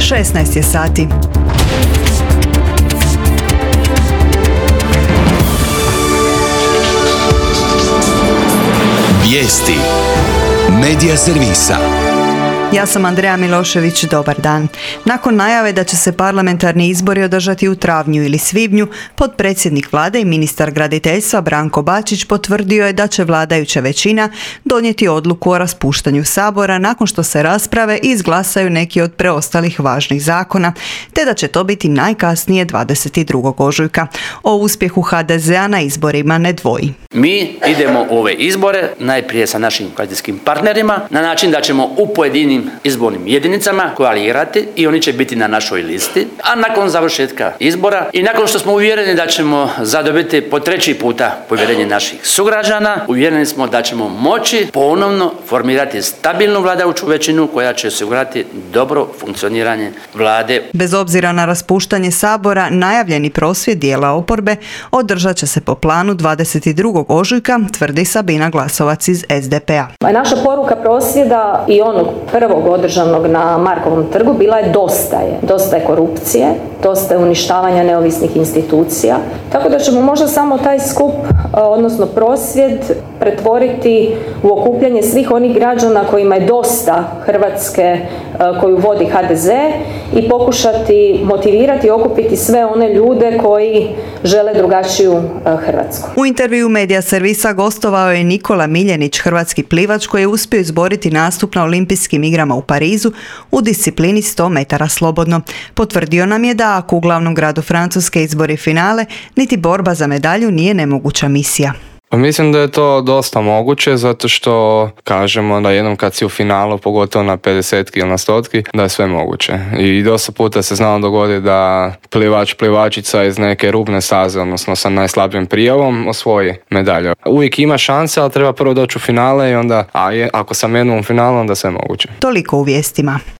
16 je sati. Vijesti Medija servisa. Ja sam Andreja Milošević, dobar dan. Nakon najave da će se parlamentarni izbori održati u travnju ili svibnju, potpredsjednik vlade i ministar graditeljstva Branko Bačić potvrdio je da će vladajuća većina donijeti odluku o raspuštanju Sabora nakon što se rasprave i izglasaju neki od preostalih važnih zakona, te da će to biti najkasnije 22. ožujka. O uspjehu HDZ-a na izborima ne dvoji. Mi idemo u ove izbore najprije sa našim koalicijskim partnerima na način da ćemo u pojedinim izbornim jedinicama koalirati i oni će biti na našoj listi, a nakon završetka izbora i nakon što smo uvjereni da ćemo zadobiti po treći puta povjerenje naših sugrađana, uvjereni smo da ćemo moći ponovno formirati stabilnu vladajuću većinu koja će osigurati dobro funkcioniranje vlade. Bez obzira na raspuštanje Sabora, najavljeni prosvjed dijela oporbe održat će se po planu 22. ožujka, tvrdi Sabina Glasovac iz SDP-a. Naša poruka prosvjeda i onog prvog održanog na Markovom trgu bila je dosta je korupcije, dosta je uništavanja neovisnih institucija, tako da ćemo možda samo taj skup, odnosno prosvjed, pretvoriti u okupljanje svih onih građana kojima je dosta Hrvatske koju vodi HDZ i pokušati motivirati i okupiti sve one ljude koji žele drugačiju Hrvatsku. U intervju Medija servisa gostovao je Nikola Miljenić, hrvatski plivač koji je uspio izboriti nastup na Olimpijskim igrama u Parizu u disciplini 100 metara slobodno. Potvrdio nam je da ako u glavnom gradu Francuske izbori finale, niti borba za medalju nije nemoguća misija. Mislim da je to dosta moguće zato što kažemo da jednom kad si u finalu, pogotovo na 50 ili na 100, da je sve moguće. I dosta puta se znalo dogoditi da plivačica iz neke rubne staze, odnosno sa najslabijom prijavom, osvoji medalju. Uvijek ima šanse, ali treba prvo doći u finale i onda, ako sam jednom u finalu, onda sve moguće. Toliko u vijestima.